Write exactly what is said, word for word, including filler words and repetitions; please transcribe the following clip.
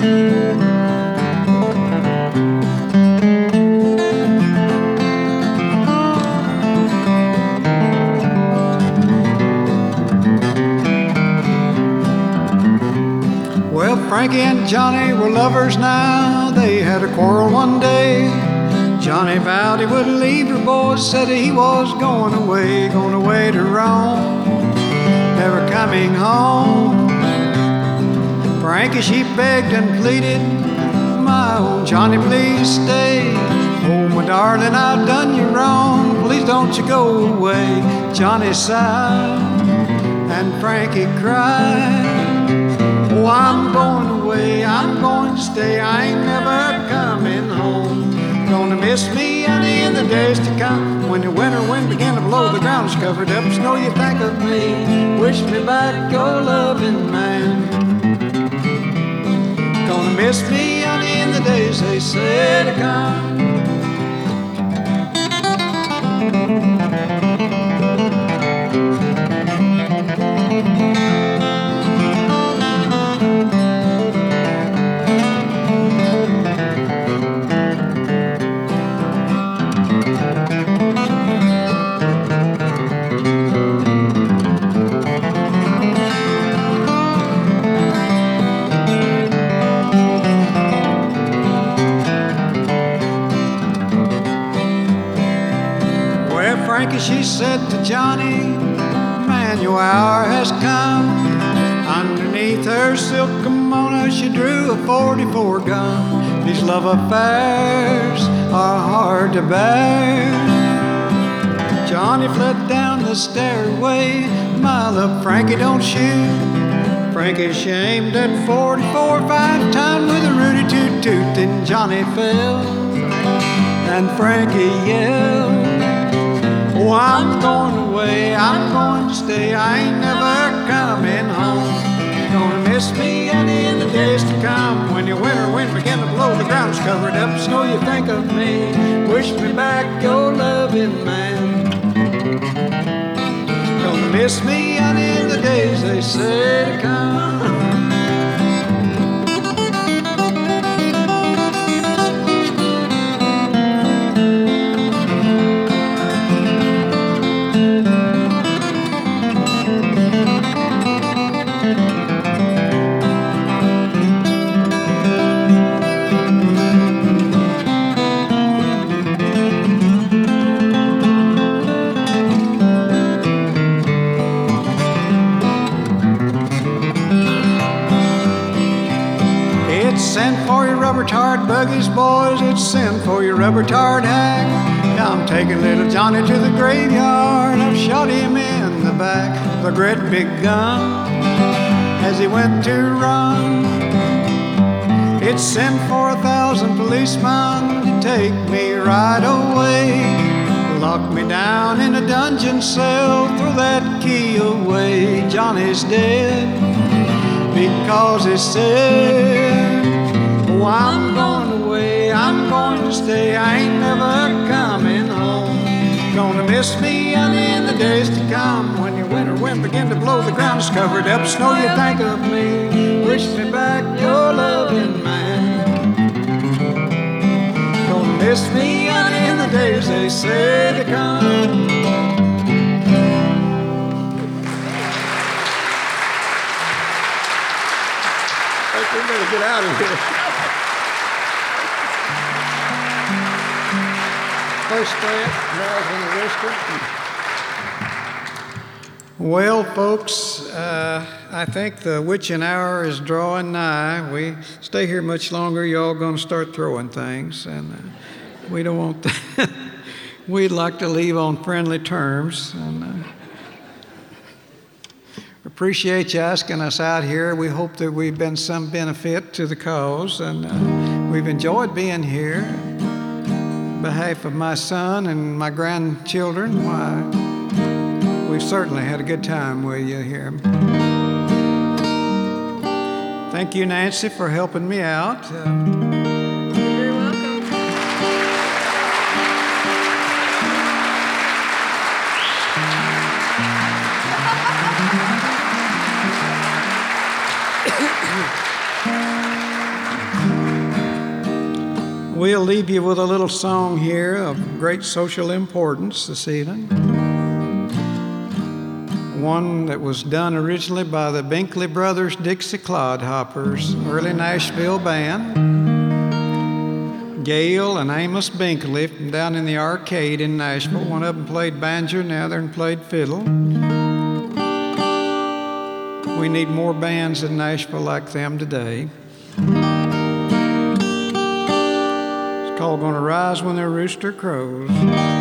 Frankie and Johnny were lovers now. They had a quarrel one day. Johnny vowed he wouldn't leave her, boys said he was going away, going away to Rome, never coming home. Frankie, she begged and pleaded, my own Johnny, please stay. Oh, my darling, I've done you wrong, please don't you go away. Johnny sighed and Frankie cried. Oh, I'm going away, I'm going to stay, I ain't never coming home. Gonna miss me, honey, in the days to come. When the winter wind began to blow, the ground is covered up in snow, you think of me, wish me back, your loving man. Gonna miss me, honey, in the days they say to come. She said to Johnny, man, your hour has come. Underneath her silk kimono she drew a forty-four gun. These love affairs are hard to bear. Johnny fled down the stairway, my love, Frankie, don't shoot. Frankie shamed at forty-four, five times with a Rudy toot toot. Then Johnny fell and Frankie yelled, oh, I'm going away, I'm going to stay, I ain't never coming home. Gonna miss me, honey, in the days to come. When your winter wind began to blow, the ground's covered up in snow, you think of me, wish me back, your loving man. Gonna miss me, honey, in the days they say to come. Rubber-tarred buggies, boys, it's send for your rubber-tarred hack. I'm taking little Johnny to the graveyard. I've shot him in the back with a great big gun as he went to run. It's send for a thousand policemen to take me right away. Lock me down in a dungeon cell, throw that key away. Johnny's dead because he said, oh, I'm going away, I'm going to stay, I ain't never coming home. Gonna miss me, honey, in the days to come. When your winter wind begin to blow, the ground is covered up, snow, you think of me, wish me back, your loving man. Gonna miss me, honey, in the days they say to come. We better get out of here. First well, folks, uh, I think the witching hour is drawing nigh. We stay here much longer, y'all going to start throwing things, and uh, we don't want that. We'd like to leave on friendly terms. And, uh, appreciate you asking us out here. We hope that we've been some benefit to the cause, and uh, we've enjoyed being here. On behalf of my son and my grandchildren, why, we've certainly had a good time with you here. Thank you, Nancy, for helping me out. Uh, We'll leave you with a little song here of great social importance this evening. One that was done originally by the Binkley Brothers Dixie Clodhoppers, early Nashville band. Gail and Amos Binkley from down in the arcade in Nashville. One of them played banjo, and the other one played fiddle. We need more bands in Nashville like them today. It's called Gonna Rise When the Rooster Crows.